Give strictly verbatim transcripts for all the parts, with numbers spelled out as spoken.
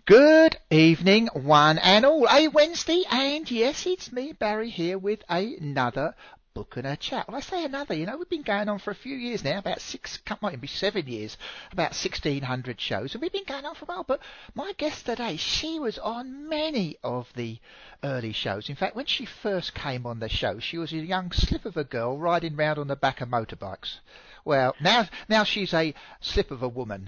Good evening, one and all. A Wednesday, and yes, it's me, Barry, here with another book and a chat. Well, I say another, you know, we've been going on for a few years now, about six, might be seven years, about sixteen hundred shows, and we've been going on for a while. But my guest today, she was on many of the early shows. In fact, when she first came on the show, she was a young slip of a girl riding round on the back of motorbikes. Well, now now she's a slip of a woman.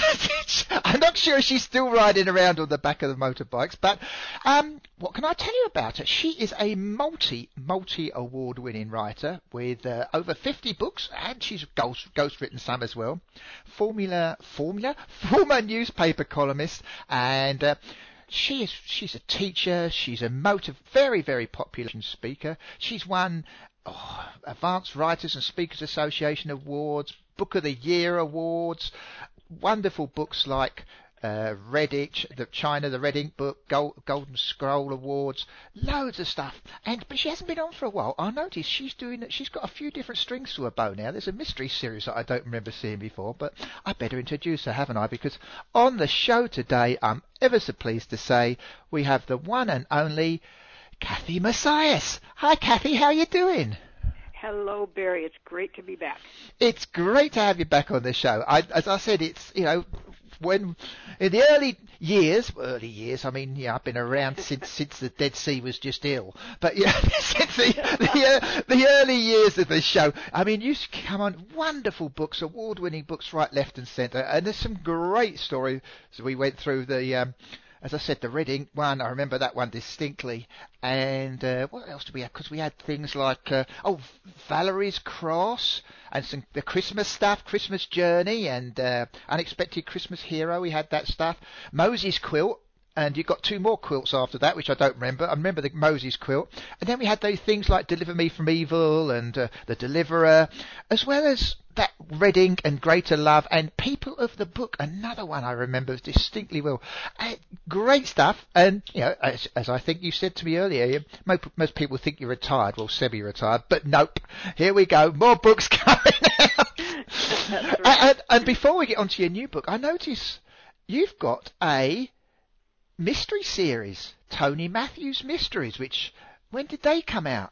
I'm not sure she's still riding around on the back of the motorbikes, but um, what can I tell you about her? She is a multi, multi-award winning writer with uh, over fifty books, and she's ghost, ghost written some as well. Formula, formula, former newspaper columnist, and uh, She is, she's a teacher, she's a motiv- very, very popular speaker. She's won oh, Advanced Writers and Speakers Association awards, Book of the Year awards, wonderful books like uh, Redditch, the China, the Red Ink book, Gold, Golden Scroll Awards, loads of stuff. And but she hasn't been on for a while. I noticed she's doing. She's got a few different strings to her bow now. There's a mystery series that I don't remember seeing before, but I better introduce her, haven't I? Because on the show today, I'm ever so pleased to say we have the one and only Kathy Messias. Hi, Kathy. How are you doing? Hello, Barry. It's great to be back. It's great to have you back on the show. I, as I said, it's, you know, when in the early years, early years, I mean, yeah, I've been around since since the Dead Sea was just ill. But yeah, since the the, uh, the early years of the show, I mean, you come on, wonderful books, award-winning books, right, left, and centre, and there's some great stories. So we went through the. Um, As I said, the Red Ink one, I remember that one distinctly. And uh, what else did we have? Because we had things like, uh, oh, Valerie's Cross, and some the Christmas stuff, Christmas Journey, and uh, Unexpected Christmas Hero. We had that stuff. Moses Quilt, and you got two more quilts after that, which I don't remember. I remember the Moses Quilt. And then we had those things like Deliver Me from Evil and uh, The Deliverer, as well as that Red Ink and Greater Love and People of the Book, another one I remember distinctly well. Uh, great stuff. And, you know, as, as I think you said to me earlier, most, most people think you're retired, well, semi-retired, but nope. Here we go. More books coming out. Right. and, and before we get on to your new book, I notice you've got a mystery series, Tony Matthews Mysteries, which, when did they come out?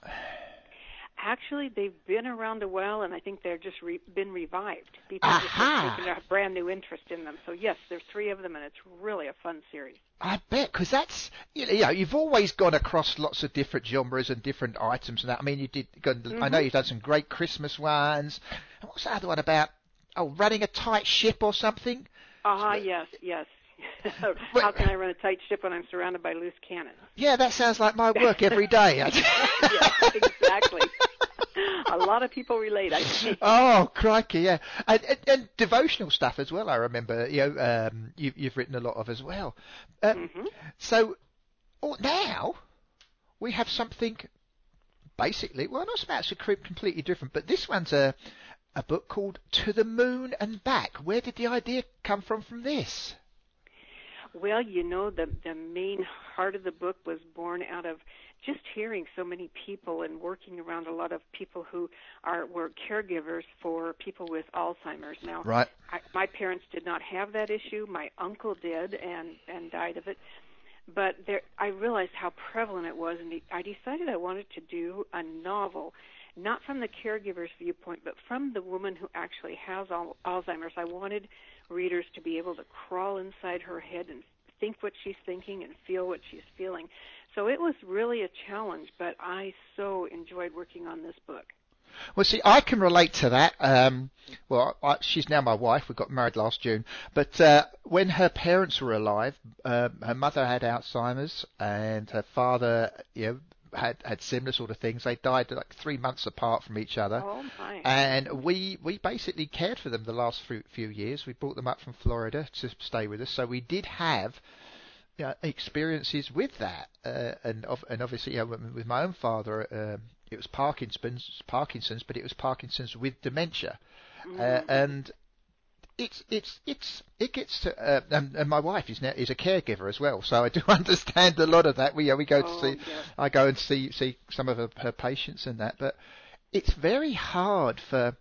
Actually, they've been around a while, and I think they're just re- been revived. People just have taken a brand new interest in them. So, yes, there's three of them, and it's really a fun series. I bet, because that's, you know, you've always gone across lots of different genres and different items and that. I mean, you did, mm-hmm. I know you've done some great Christmas ones. And what's the other one about? Oh, running a tight ship or something? Ah, uh, yes, yes. How can I run a tight ship when I'm surrounded by loose cannons? Yeah, that sounds like my work every day. Yes, exactly. A lot of people relate, I think. Oh, crikey, yeah. And, and, and devotional stuff as well, I remember, you know, um, you, you've written a lot of as well. Um, mm-hmm. So oh, now we have something basically, well, not about it's completely different, but this one's a, a book called To the Moon and Back. Where did the idea come from from this? Well, you know, the the main heart of the book was born out of just hearing so many people and working around a lot of people who are were caregivers for people with Alzheimer's. Now, right. I, my parents did not have that issue. My uncle did and, and died of it. But there, I realized how prevalent it was, and I decided I wanted to do a novel, not from the caregiver's viewpoint, but from the woman who actually has al- Alzheimer's. I wanted readers to be able to crawl inside her head and think what she's thinking and feel what she's feeling. So it was really a challenge, but I so enjoyed working on this book. Well, see, I can relate to that. Um, well, I, she's now my wife. We got married last June. But uh, when her parents were alive, uh, her mother had Alzheimer's and her father, you know, had had similar sort of things. They died like three months apart from each other. Oh my! And we we basically cared for them the last few, few years. We brought them up from Florida to stay with us, so we did have you know, experiences with that. Uh, and and obviously, you know, with my own father, uh, it was Parkinson's, Parkinson's, but it was Parkinson's with dementia, mm-hmm. uh, and It's it's it's it gets to uh, and, and my wife is now is a caregiver as well, so I do understand a lot of that. We uh, we go oh, to see yeah. I go and see see some of her, her patients and that, but it's very hard for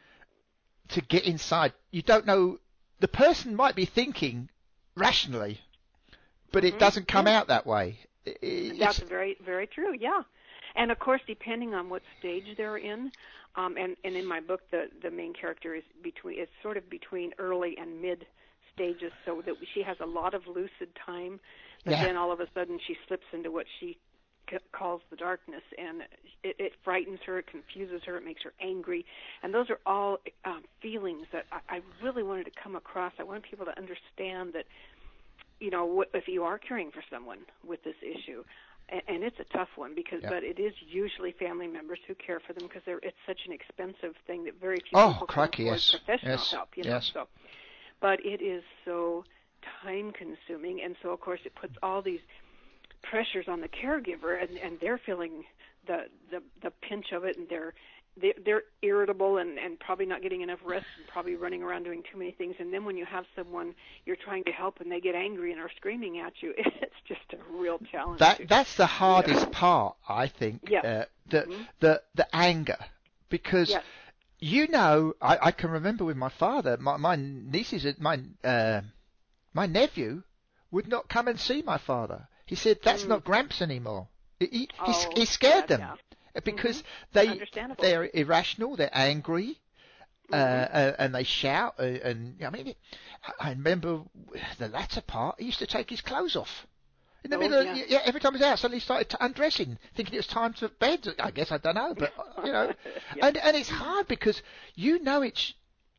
to get inside. You don't know the person might be thinking rationally, but it Mm-hmm. doesn't come Yeah. out that way. It's, That's very, very true. Yeah, and of course, depending on what stage they're in, um, and and in my book, the the main character is between, it's sort of between early and mid stages, so that she has a lot of lucid time, but yeah. then all of a sudden she slips into what she c- calls the darkness, and it, it frightens her, it confuses her, it makes her angry, and those are all um, feelings that I, I really wanted to come across. I want people to understand that, you know, if you are caring for someone with this issue, and it's a tough one, because, Yep. but it is usually family members who care for them, because it's such an expensive thing that very few Oh, people crikey, can afford yes. professional Yes. help. You know, Yes. so, but it is so time-consuming, and so of course it puts all these pressures on the caregiver, and, and they're feeling the, the the pinch of it, and they're they're, they're irritable and, and probably not getting enough rest and probably running around doing too many things. And then when you have someone you're trying to help and they get angry and are screaming at you, it's just a real challenge. That to, that's the hardest you know. part, I think. Yes. Uh, the Mm-hmm. the the anger, because Yes. you know, I, I can remember with my father, my my nieces, my uh, my nephew would not come and see my father. He said, "That's Mm. not Gramps anymore." He he, Oh, he scared yeah, them yeah. because Mm-hmm. they Understandable. they're irrational, they're angry. Uh, Mm-hmm. uh, and they shout, uh, and I mean, it, I I remember the latter part. He used to take his clothes off in the Oh, middle. Of, yeah. yeah, every time he was out, suddenly he started to undressing, thinking it was time to bed. I guess I don't know, but uh, you know, Yeah. and and it's hard because you know it's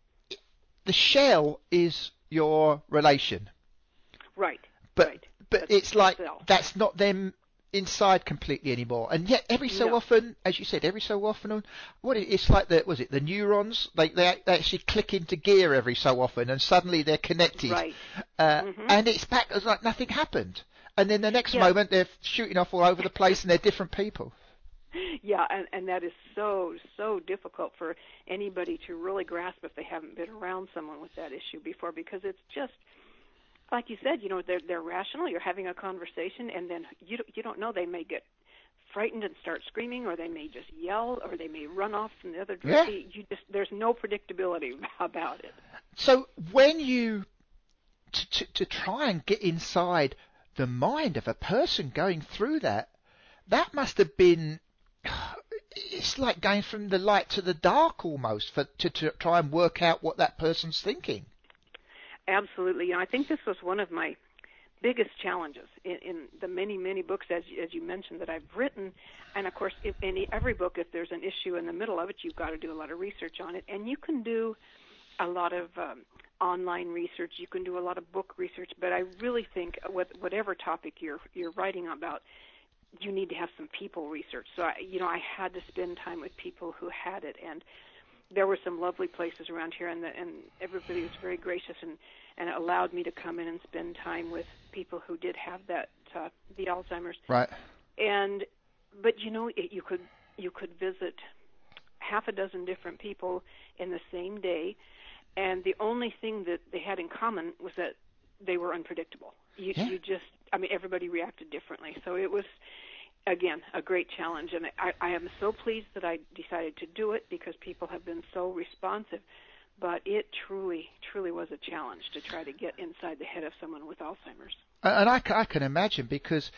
the shell is your relation, Right. but Right. but That's it's the like cell. that's not them inside completely anymore. And yet every so No. often, as you said, every so often, what it, it's like the was it the neurons? They, they they actually click into gear every so often, and suddenly they're connected. Right. Uh, Mm-hmm. and it's back as like nothing happened. And then the next Yeah. moment they're shooting off all over the place, and they're different people. Yeah, and, and that is so, so difficult for anybody to really grasp if they haven't been around someone with that issue before, because it's just, like you said, you know, they're, they're rational, you're having a conversation, and then you don't, you don't know, they may get frightened and start screaming, or they may just yell, or they may run off from the other direction. Yeah. You just, there's no predictability about it. So when you to, to to try and get inside the mind of a person going through that, that must have been. It's like going from the light to the dark almost for to, to try and work out what that person's thinking. Absolutely. You know, I think this was one of my biggest challenges in, in the many, many books, as you, as you mentioned, that I've written. And, of course, if, in every book, if there's an issue in the middle of it, you've got to do a lot of research on it. And you can do a lot of um, online research. You can do a lot of book research. But I really think with whatever topic you're you're writing about, you need to have some people research. So, I, you know, I had to spend time with people who had it. And there were some lovely places around here, and, the, and everybody was very gracious and, and allowed me to come in and spend time with people who did have that, uh, the Alzheimer's. Right. And, but you know, it, you could you could visit half a dozen different people in the same day, and the only thing that they had in common was that they were unpredictable. You, Yeah. you just, I mean, everybody reacted differently. So it was, again, a great challenge, and I, I am so pleased that I decided to do it because people have been so responsive. But it truly, truly was a challenge to try to get inside the head of someone with Alzheimer's. And I, ca- I can imagine because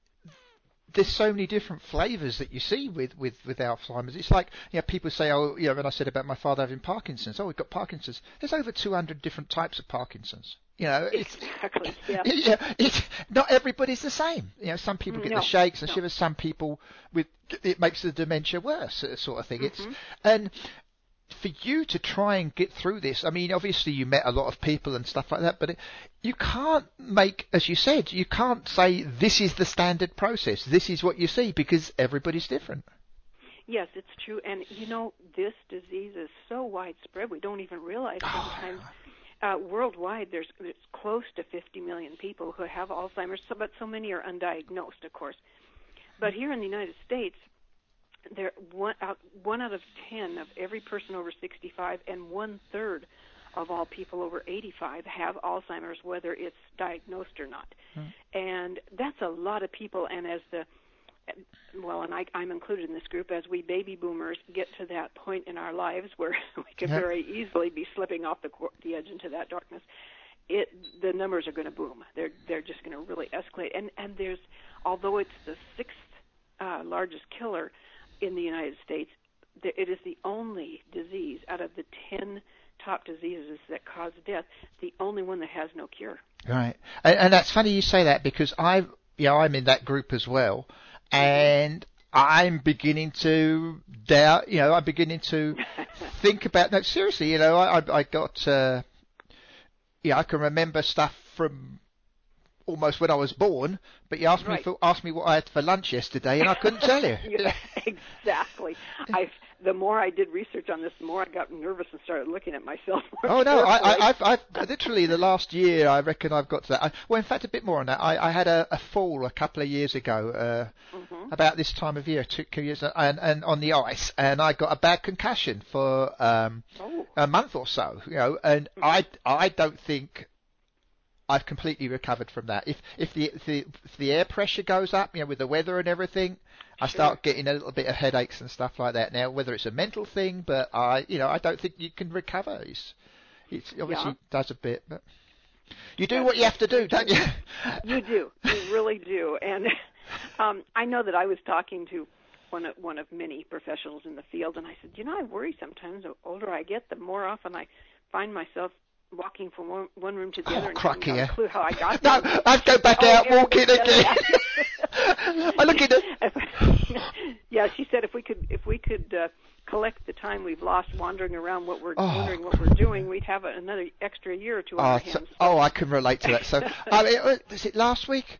there's so many different flavours that you see with, with, with Alzheimer's. It's like, you know, people say, oh, you know, when I said about my father having Parkinson's, oh, we've got Parkinson's. There's over two hundred different types of Parkinson's. You know, it's, Exactly, yeah. yeah, it's, not everybody's the same. You know, some people get No, the shakes and no. shivers. Some people with it makes the dementia worse, uh, sort of thing. It's Mhm. and for you to try and get through this, I mean, obviously you met a lot of people and stuff like that, but it, you can't make, as you said, you can't say this is the standard process. This is what you see because everybody's different. Yes, it's true. And, you know, this disease is so widespread, we don't even realize sometimes. Uh, worldwide, there's, there's close to fifty million people who have Alzheimer's, so, but so many are undiagnosed, of course. But here in the United States, there one out, one out of ten of every person over sixty-five and one-third of all people over eighty-five have Alzheimer's, whether it's diagnosed or not. Hmm. And that's a lot of people, and as the well, and I, I'm included in this group, as we baby boomers get to that point in our lives where we could yeah. very easily be slipping off the, the edge into that darkness, it the numbers are going to boom. They're they're just going to really escalate. And and there's although it's the sixth uh, largest killer in the United States, it is the only disease out of the ten top diseases that cause death, the only one that has no cure. Right, and, and that's funny you say that because I, you know, I'm in that group as well, and I'm beginning to doubt. You know, I'm beginning to think about. No, seriously, you know, I, I, I got. Uh, yeah, I can remember stuff from almost when I was born, but you asked right. me for, asked me what I had for lunch yesterday, and I couldn't tell you. Yeah, exactly. I the more I did research on this, the more I got nervous and started looking at myself. More oh no, I, I, carefully. I've, I've literally the last year I reckon I've got to that. I, well, in fact, a bit more on that. I, I had a, a fall a couple of years ago, uh, mm-hmm. about this time of year, two, two years, and, and on the ice, and I got a bad concussion for um, oh. a month or so. You know, and mm-hmm. I, I don't think I've completely recovered from that. If if the if the, if the air pressure goes up, you know, with the weather and everything, I sure. start getting a little bit of headaches and stuff like that. Now, whether it's a mental thing, but I, you know, I don't think you can recover. It's, it's obviously yeah. does a bit, but you do That's, what you have to do, don't you? You do, you really do. And um, I know that I was talking to one of one of many professionals in the field, and I said, you know, I worry sometimes. The older I get, the more often I find myself walking from one, one room to the Oh, other and cracky, having no yeah. clue how I got there. No, I'd go back oh, out walking does again. I look at it. Yeah, she said if we could if we could uh, collect the time we've lost wandering around what we're Oh. wondering what we're doing, we'd have another extra year or two on Oh, our so, hands. So. oh, I can relate to that. So, I mean, was it last week?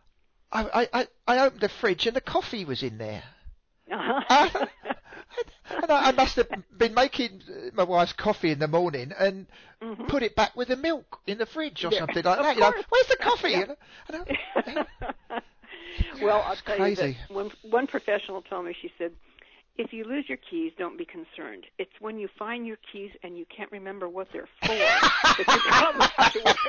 I, I, I opened the fridge and the coffee was in there. Uh-huh. And I, I must have been making my wife's coffee in the morning and mm-hmm. put it back with the milk in the fridge or Yeah, something like that. of You know, course. where's the coffee? Yeah. You know, and I- Well, I'll It's tell crazy. you that one, one professional told me, she said, if you lose your keys, don't be concerned. It's when you find your keys and you can't remember what they're for that you probably have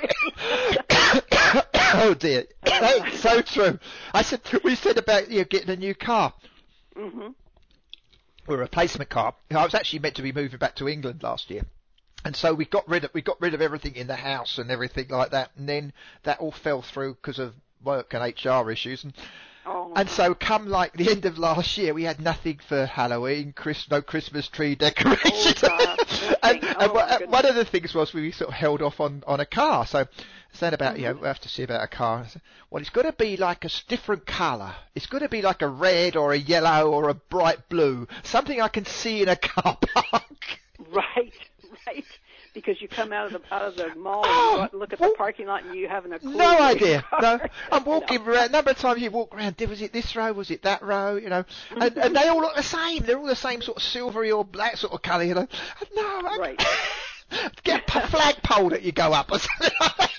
to worry. Oh dear, that's so true. I said we said about you know, getting a new car. Mm-hmm. Or a replacement car. I was actually meant to be moving back to England last year, and so we got rid of we got rid of everything in the house and everything like that, and then that all fell through because of work and H R issues, and Oh, and so come like the end of last year, we had nothing for Halloween, Chris, no Christmas tree decorations, oh, and, oh, and my one of the things was we sort of held off on on a car, so. Saying about, mm-hmm. you know, we have to see about a car. Well, it's got to be like a different colour. It's got to be like a red or a yellow or a bright blue. Something I can see in a car park. Right, right. Because you come out of the out of the mall and Oh, you go out and look at the parking lot and you haven't a clue. No idea. No, Are. I'm walking no. around. A number of times you walk around. Was it this row? Was it that row? You know, and, and they all look the same. They're all the same sort of silvery or black sort of colour. You know, no, I, right. Get a flagpole that you go up or something.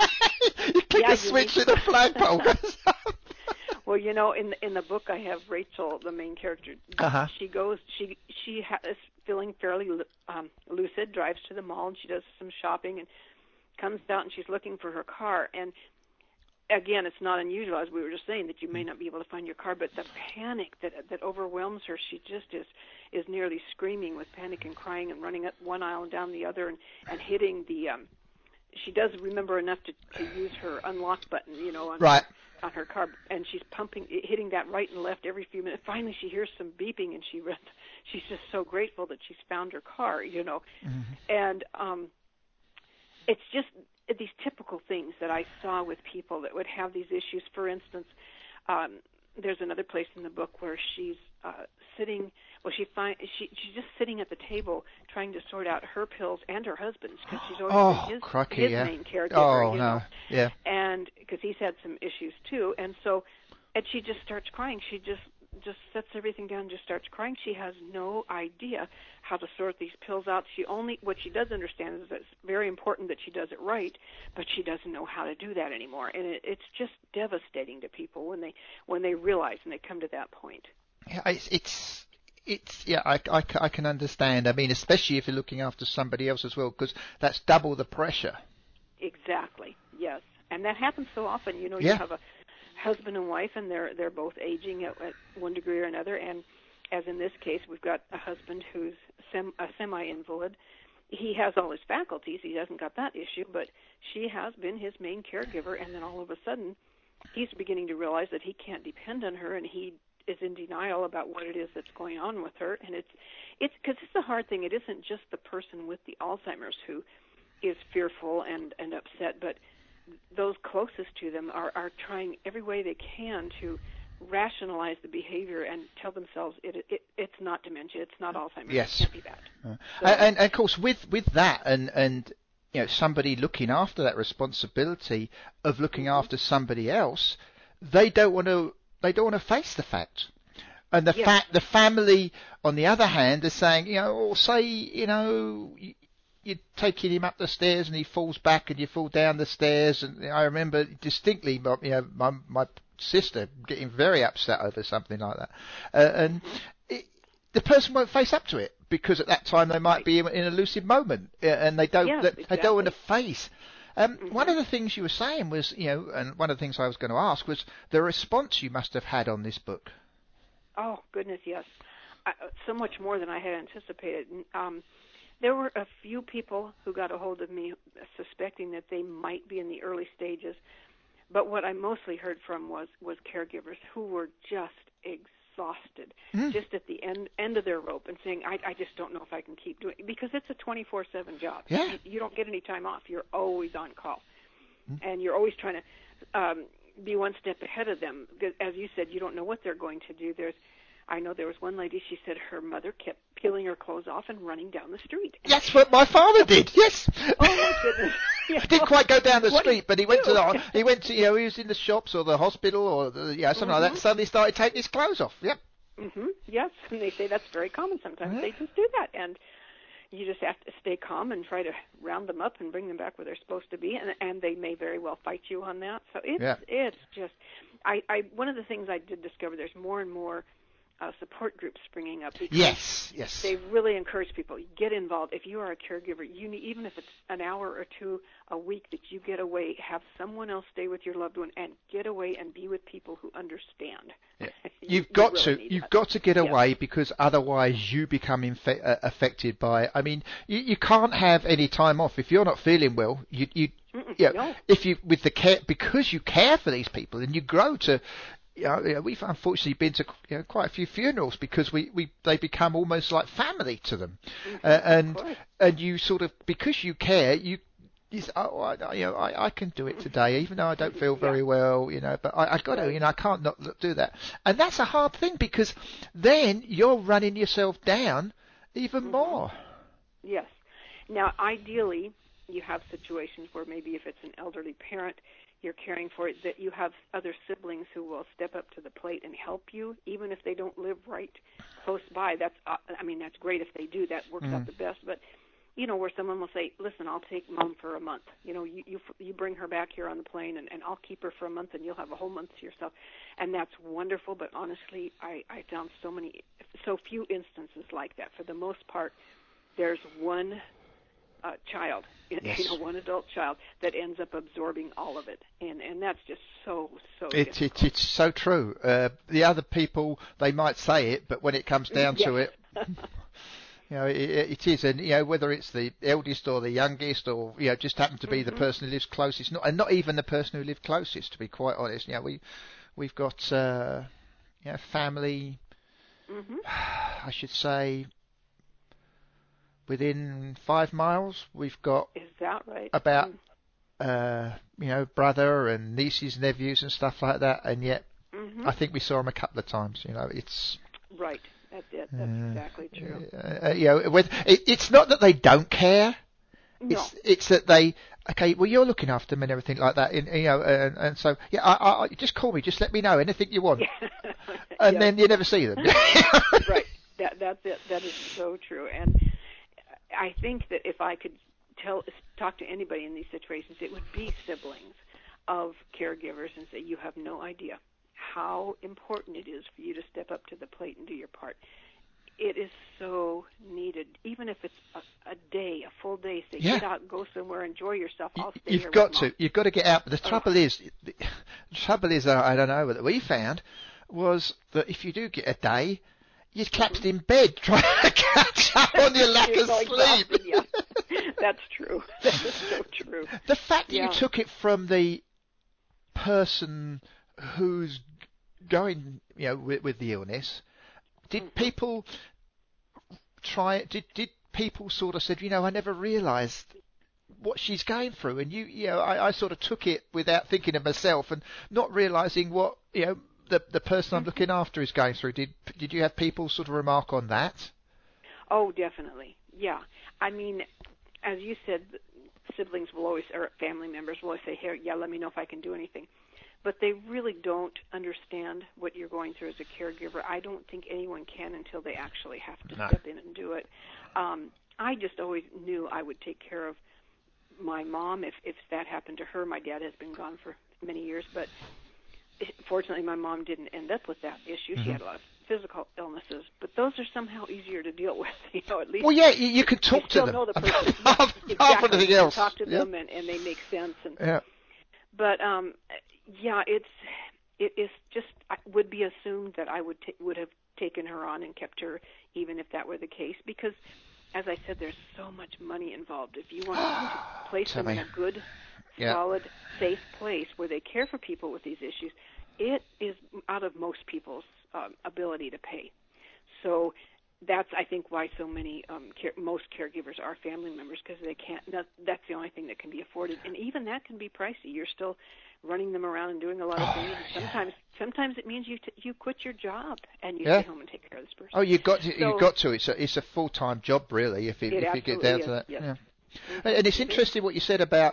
You click yeah, a switch and the flagpole goes up. Well, you know, in the, in the book I have Rachel, the main character. Uh-huh. She goes, she she ha- is feeling fairly um, lucid, drives to the mall and she does some shopping and comes out and she's looking for her car. And again, it's not unusual, as we were just saying, that you may not be able to find your car, but the panic that that overwhelms her, she just is is nearly screaming with panic and crying and running up one aisle and down the other and and hitting the. Um, she does remember enough to, to use her unlock button, you know, on, right. on her car, and she's pumping, hitting that right and left every few minutes. Finally, she hears some beeping, and she runs. She's just so grateful that she's found her car, you know, Mm-hmm. and um, it's just these typical things that I saw with people that would have these issues. For instance, um, there's another place in the book where she's uh, sitting. Well, she find she she's just sitting at the table trying to sort out her pills and her husband's because she's always Oh, been his, crikey, his yeah. main caregiver. Oh, you no. know? Yeah. And because he's had some issues too, and so and she just starts crying. She just just sets everything down and just starts crying. She has no idea how to sort these pills out. She only what she does understand is that it's very important that she does it right, but she doesn't know how to do that anymore. And it, it's just devastating to people when they when they realize and they come to that point. Yeah, it's it's it's yeah, I, I, I can understand. I mean, especially if you're looking after somebody else as well, because that's double the pressure. Exactly. Yes, and that happens so often. You know, Yeah. you have a husband and wife, and they're they're both aging at, at one degree or another. And as in this case, we've got a husband who's sem- a semi-invalid, he has all his faculties. He hasn't got that issue, but she has been his main caregiver, and then all of a sudden he's beginning to realize that he can't depend on her, and he is in denial about what it is that's going on with her. And it's it's because it's a hard thing. It isn't just the person with the Alzheimer's who is fearful and, and upset, but those closest to them are, are trying every way they can to rationalize the behavior and tell themselves it, it it's not dementia, it's not Alzheimer's, yes. It can't be that. Uh, so, and, and of course, with, with that and, and you know somebody looking after that responsibility of looking mm-hmm. after somebody else, they don't want to they don't want to face the fact. And the yes. fact the family, on the other hand, is saying, you know, or say, you know, you, you're taking him up the stairs and he falls back and you fall down the stairs. And I remember distinctly, you know, my, my sister getting very upset over something like that. Uh, and it, the person won't face up to it because at that time they might right. be in, in a lucid moment uh, and they don't yes, they, exactly. they don't want to face. Um, mm-hmm. One of the things you were saying was, you know, and one of the things I was going to ask was the response you must have had on this book. Oh, goodness, yes. I, so much more than I had anticipated. Um, there were a few people who got a hold of me suspecting that they might be in the early stages, but what I mostly heard from was, was caregivers who were just exhausted, mm. just at the end end of their rope and saying, I, I just don't know if I can keep doing it, because it's a twenty-four seven job. Yeah. You, you don't get any time off. You're always on call, mm. and you're always trying to um, be one step ahead of them. As you said, you don't know what they're going to do. There's, I know there was one lady, she said her mother kept peeling her clothes off and running down the street. And that's what my father did, yes. Oh, my goodness. Yeah. He didn't quite go down the What street, but he went do? to the, he went to, you know, he was in the shops or the hospital or, the, you know, something mm-hmm. like that, suddenly started taking his clothes off, yep. Mm-hmm. Yes, and they say that's very common sometimes. Mm-hmm. They just do that, and you just have to stay calm and try to round them up and bring them back where they're supposed to be, and, and they may very well fight you on that. So it's yeah. it's just, I, I one of the things I did discover, there's more and more uh, support groups springing up. Because yes, yes. They really encourage people, get involved. If you are a caregiver, you need, even if it's an hour or two a week that you get away, have someone else stay with your loved one and get away and be with people who understand. Yeah. you, You've got you really to, you've that. got to get yes. away because otherwise you become infe- uh, affected by. I mean, you, you can't have any time off if you're not feeling well. You, you, you know, no. if you with the care because you care for these people and you grow to. You know, you know, we've unfortunately been to you know, quite a few funerals because we, we they become almost like family to them, mm-hmm, uh, and and you sort of because you care you. You say, oh, I, you know, I, I can do it today, even though I don't feel very yeah. well, you know. But I, I got to, you know, I can't not do that, and that's a hard thing because then you're running yourself down even mm-hmm. more. Yes. Now, ideally, you have situations where maybe if it's an elderly parent you're caring for, it, that you have other siblings who will step up to the plate and help you, even if they don't live right close by. That's, uh, I mean, that's great if they do. That works mm. out the best. But you know, where someone will say, "Listen, I'll take Mom for a month. You know, you you, you bring her back here on the plane, and, and I'll keep her for a month, and you'll have a whole month to yourself." And that's wonderful. But honestly, I I found so many, so few instances like that. For the most part, there's one uh, child, yes. you know, one adult child that ends up absorbing all of it, and and that's just so so. It, it it's so true. Uh, the other people, they might say it, but when it comes down yes. to it. You know, it, it is, and you know whether it's the eldest or the youngest, or you know, just happen to be mm-hmm. the person who lives closest, not and not even the person who lives closest. To be quite honest, you know, we we've got uh, you know, family. Mm-hmm. I should say within five miles, we've got is that right? about mm. uh, you know brother and nieces, nephews, and stuff like that, and yet mm-hmm. I think we saw them a couple of times. You know, it's right. That's it. That's uh, exactly true. Uh, you know, with, it, it's not that they don't care. No. It's it's that they okay. Well, you're looking after them and everything like that. And, you know, and, and so yeah, I, I, just call me. Just let me know anything you want. and yeah. then you never see them. right. That that's it. That is so true. And I think that if I could tell talk to anybody in these situations, it would be siblings of caregivers and say, you have no idea how important it is for you to step up to the plate and do your part. It is so needed, even if it's a, a day, a full day. Say, yeah. get out, go somewhere, enjoy yourself. I'll stay You've here got with to. Mom. You've got to get out. But the oh. trouble is, the trouble is, uh, I don't know, that we found was that if you do get a day, you're collapsed mm-hmm. in bed trying to catch up on your lack of sleep. Yeah. That's true. That is so true. The fact that Yeah. you took it from the person who's going, you know, with, with the illness, did Mhm. people try? Did did people sort of said, you know, I never realised what she's going through, and you, you know, I, I sort of took it without thinking of myself and not realising what, you know, the the person I'm Mhm. looking after is going through. Did did you have people sort of remark on that? Oh, definitely. Yeah. I mean, as you said, siblings will always, or family members will always say, "Here, yeah, let me know if I can do anything." But they really don't understand what you're going through as a caregiver. I don't think anyone can until they actually have to No. step in and do it. Um, I just always knew I would take care of my mom if, if that happened to her. My dad has been gone for many years, but fortunately my mom didn't end up with that issue. Mm-hmm. She had a lot of physical illnesses, but those are somehow easier to deal with. You know, at least Well, yeah, you, you can talk you to still them. know the person. Half, Yeah, half exactly. anything You can else. talk to Yeah. them, and, and they make sense. And Yeah. but um, yeah, it's it is just I would be assumed that I would t- would have taken her on and kept her, even if that were the case, because as I said, there's so much money involved. If you want to place Tell them me. in a good, Yeah. solid, safe place where they care for people with these issues, it is out of most people's um, ability to pay. So that's, I think, why so many, um, care, most caregivers are family members, because they can't, that, that's the only thing that can be afforded. And even that can be pricey. You're still running them around and doing a lot of Oh, things. yeah. Sometimes sometimes it means you t- you quit your job and you Yeah. stay home and take care of this person. Oh, you got to, So- you got to. It's a it's a full time job, really. If it, It if you get down absolutely to is, that. yes. Yeah. Mhm, And it's it is. interesting what you said about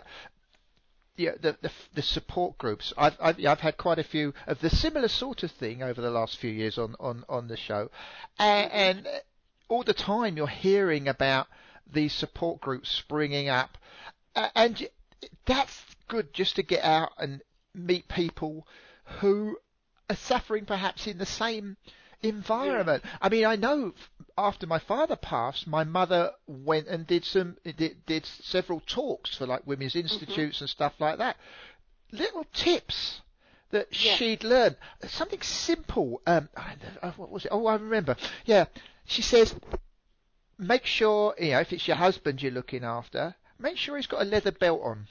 yeah, the, the the support groups. I've I've I've had quite a few of the similar sort of thing over the last few years on on on the show, and, Mm-hmm. and all the time you're hearing about these support groups springing up, uh, and that's good just to get out and meet people who are suffering perhaps in the same environment. Yeah. I mean, I know after my father passed, my mother went and did some did, did several talks for like women's institutes and stuff like that. Little tips that Yes. she'd learned. Something simple. Um, I- what was it? Oh, I remember. Yeah, she says, make sure, you know, if it's your husband you're looking after, make sure he's got a leather belt on.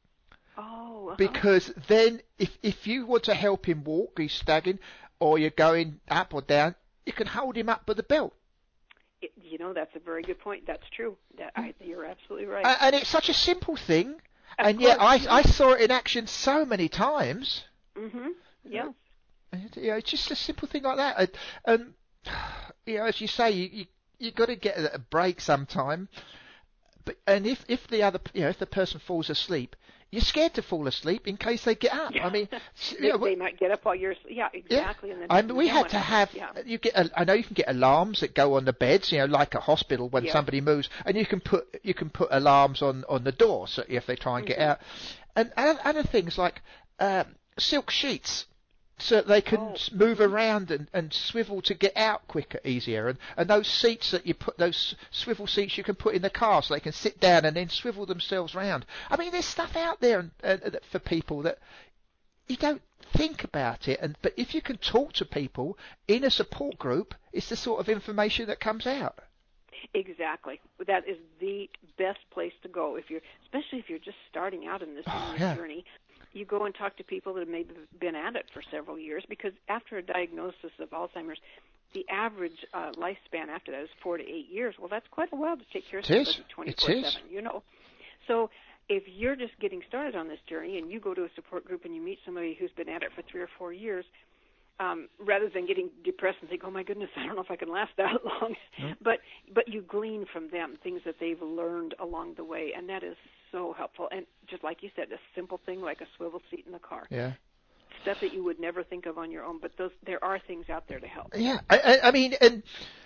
Oh. Uh-huh. Because then, if if you want to help him walk, he's staggering, or you're going up or down, you can hold him up with the belt. It, you know, that's a very good point. That's true. That I, you're absolutely right. And, and it's such a simple thing, Of and yet course, I yeah. I saw it in action so many times. Mm-hmm. Yeah. And, you know, it's just a simple thing like that. And, and you know, as you say, you you, you got to get a break sometime. But and if if the other, you know, if the person falls asleep, you're scared to fall asleep in case they get up. I mean, they, you know, they might get up while you're asleep. Yeah, exactly. Yeah. And then, I mean, we then had what to happens? have. Yeah. You get. A, I know you can get alarms that go on the beds. You know, like a hospital when Yes. somebody moves, and you can put you can put alarms on on the door so if they try and get Mhm. out, and other other things like um, silk sheets. So that they can Oh, s- move mhm. around and, and swivel to get out quicker, easier, and, and those seats that you put, those swivel seats you can put in the car so they can sit down and then swivel themselves round. I mean, there's stuff out there and, uh, that for people that you don't think about it, and but if you can talk to people in a support group, it's the sort of information that comes out. Exactly. That is the best place to go if you're, especially if you're just starting out in this, Oh, in this yeah. journey. You go and talk to people that have maybe been at it for several years, because after a diagnosis of Alzheimer's, the average uh, lifespan after that is four to eight years. Well, that's quite a while to take care of It is. somebody It twenty-four is. seven, you know. So if you're just getting started on this journey and you go to a support group and you meet somebody who's been at it for three or four years, um, rather than getting depressed and think, oh my goodness, I don't know if I can last that long, Mm. but but you glean from them things that they've learned along the way, and that is so helpful. And just like you said, a simple thing like a swivel seat in the car, Yeah. stuff that you would never think of on your own, but those there are things out there to help. Yeah. I, I, I mean, and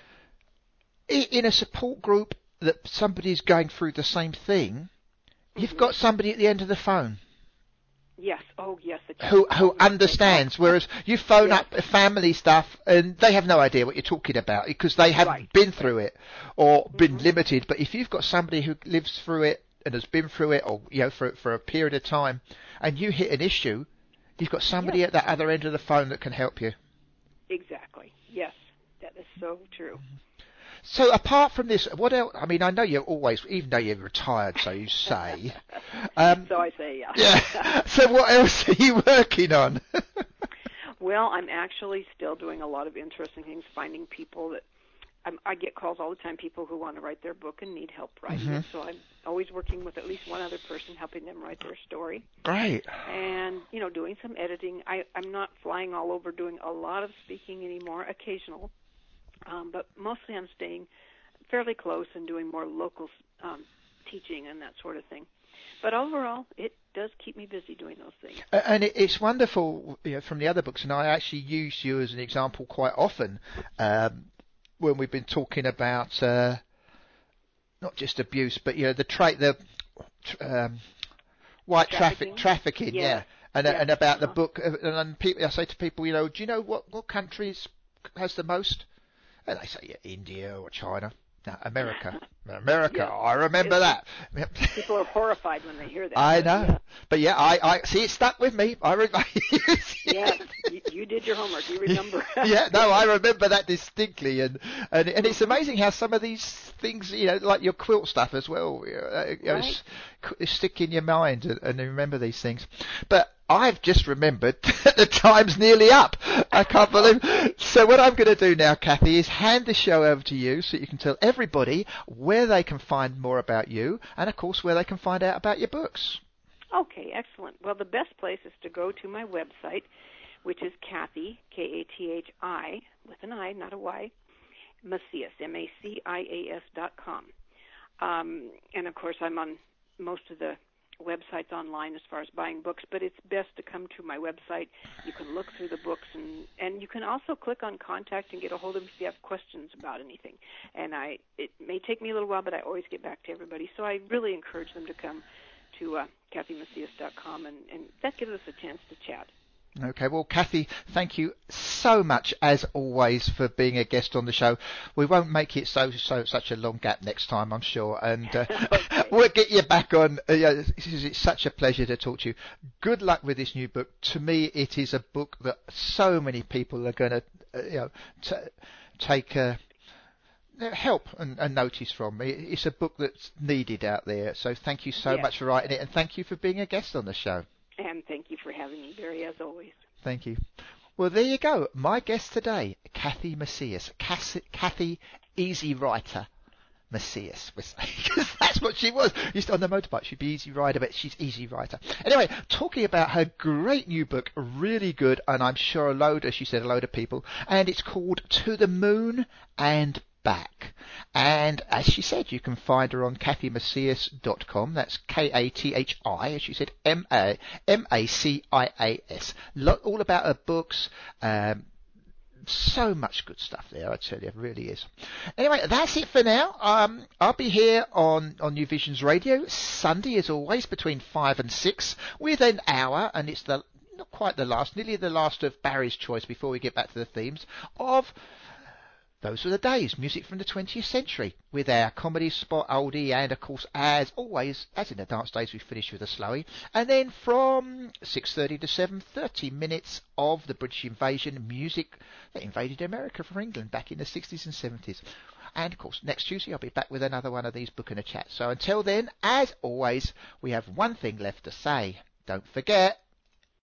i- in a support group that somebody's going through the same thing, you've Mhm. got somebody at the end of the phone Yes. Oh, yes. that you who can who call and say, understands. "Oh, Whereas you phone Yes. up family stuff and they have no idea what you're talking about because they haven't Right. been through it or been Mhm. limited. But if you've got somebody who lives through it and has been through it, or you know, for for a period of time, and you hit an issue, you've got somebody Yes. at that other end of the phone that can help you. Exactly. Yes. That is so true. So apart from this, what else? I mean, I know you're always, even though you're retired, so you say. Um, so I say, yeah. yeah. So what else are you working on? Well, I'm actually still doing a lot of interesting things, finding people that I'm, I get calls all the time, people who want to write their book and need help writing Mm-hmm. it. So I'm always working with at least one other person, helping them write their story. Great. And, you know, doing some editing. I, I'm not flying all over doing a lot of speaking anymore, occasional. Um, but mostly I'm staying fairly close and doing more local um, teaching and that sort of thing. But overall, it does keep me busy doing those things. And it, it's wonderful, you know, from the other books, and I actually use you as an example quite often um, when we've been talking about uh, not just abuse, but you know the trait, the um, white Trafficking? traffic trafficking, Yeah. yeah, and Yes. and about the Uh-huh. book. And, and people, I say to people, you know, do you know what what countries has the most? And they say, yeah, India or China. No, America. America, Yeah. I remember that. People are horrified when they hear that. I but know. Yeah. But yeah, I, I see it stuck with me. I re- Yes, you, you did your homework. You remember. Yeah, no, I remember that distinctly, and, and and it's amazing how some of these things, you know, like your quilt stuff as well, you know, uh, you know, Right. s- stick in your mind and, and remember these things. But I've just remembered that the time's nearly up. I can't believe. So what I'm going to do now, Kathy, is hand the show over to you so you can tell everybody where they can find more about you, and of course where they can find out about your books. Okay, excellent. Well, the best place is to go to my website, which is Kathy, K A T H I, with an I, not a Y, Macias, M A C I A S dot com. Um, and, of course, I'm on most of the websites online as far as buying books, but it's best to come to my website. You can look through the books, and, and you can also click on contact and get a hold of me if you have questions about anything. And I it may take me a little while, but I always get back to everybody. So I really encourage them to come to uh, Kathy Macias dot com, and, and that gives us a chance to chat. Okay, well, Kathy, thank you so much, as always, for being a guest on the show. We won't make it so so such a long gap next time, I'm sure, and uh, Okay. we'll get you back on. Uh, yeah, it's, it's such a pleasure to talk to you. Good luck with this new book. To me, it is a book that so many people are going to, uh, you know, t- take uh, help and, and notice from. It, it's a book that's needed out there. So thank you so Yes. much for writing it, and thank you for being a guest on the show. And thank you for having me, Barry, as always. Thank you. Well, there you go. My guest today, Kathy Macias. Cass- Kathy, easy writer Macias. Because that's what she was. Used to, on the motorbike, she'd be easy rider, but she's easy writer. Anyway, talking about her great new book, really good, and I'm sure a load, as she said, a load of people, and it's called To the Moon and Back. And as she said, you can find her on Kathy Macias dot com. That's K A T H I, as she said, M A M A C I A S. All about her books. Um, so much good stuff there, I tell you, it really is. Anyway, that's it for now. Um, I'll be here on, on New Visions Radio Sunday, as always, between five and six, with an hour, and it's the not quite the last, nearly the last of Barry's choice before we get back to the themes of Those Were the Days, music from the twentieth century, with our comedy spot oldie, and of course, as always, as in the dance days, we finish with a slowie. And then from six thirty to seven, thirty minutes of the British invasion, music that invaded America from England back in the sixties and seventies. And of course, next Tuesday I'll be back with another one of these Book and a Chat. So until then, as always, we have one thing left to say. Don't forget,